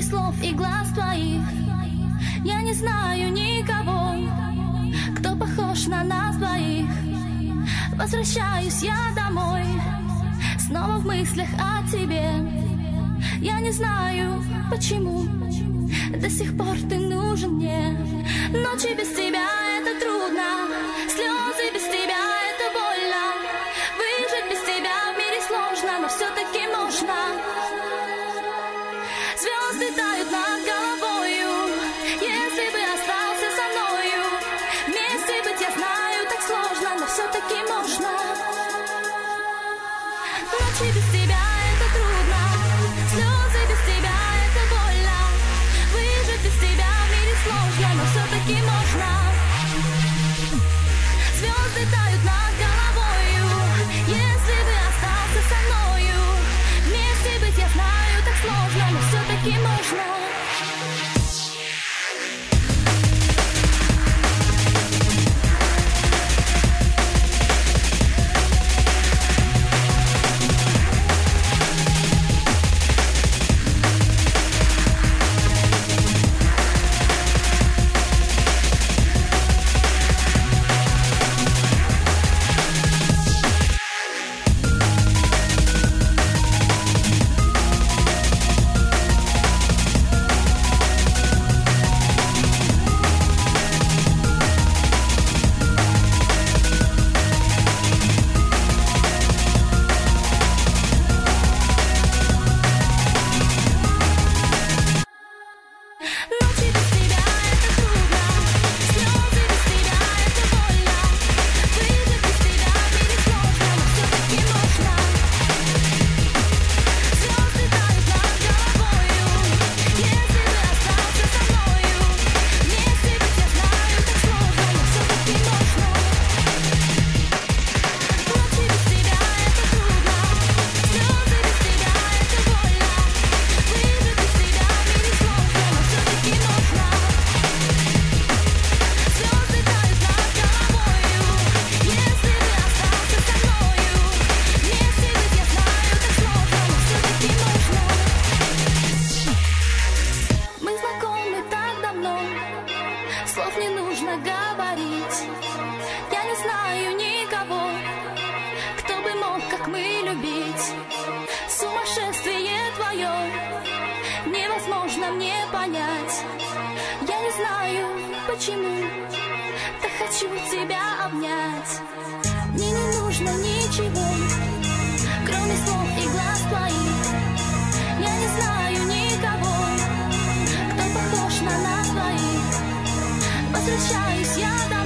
слов и глаз твоих. Я не знаю никого, кто похож на нас двоих. Возвращаюсь я домой, снова в мыслях о тебе. Я не знаю, почему до сих пор ты нужен мне. Ночи без тебя — это трудно, слезы без тебя — это больно. Выжить без тебя в мире сложно, но все-таки можно. Звезды тают над головою, если бы остался со мною. Вместе быть, я знаю, так сложно, но все-таки можно. Ночи без тебя — это трудно, слезы без тебя — это больно. Выжить без тебя в мире сложно, но все-таки можно. Звезды тают над головою, если бы остался со мною. Вместе быть, я знаю, так сложно, но все-таки можно. Слов не нужно говорить. Я не знаю никого, кто бы мог, как мы, любить. Сумасшествие твое невозможно мне понять. Я не знаю, почему так хочу тебя обнять. Мне не нужно ничего, кроме слов и глаз твоих. Я не знаю никого, кто похож на нас двоих. Возвращаюсь я домой.